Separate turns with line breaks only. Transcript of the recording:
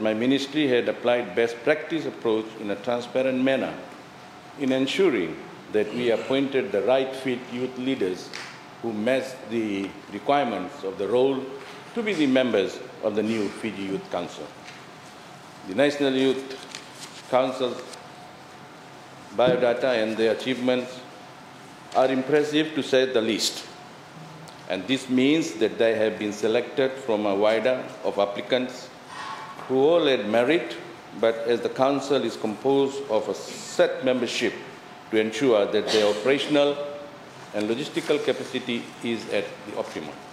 My ministry had applied best practice approach in a transparent manner in ensuring that we appointed the right fit youth leaders who match the requirements of the role to be the members of the new Fiji Youth Council. The National Youth Council's biodata and their achievements are impressive to say the least. And this means that they have been selected from a wider of applicants who all had merit, but as the Council is composed of a set membership to ensure that their operational and logistical capacity is at the optimum.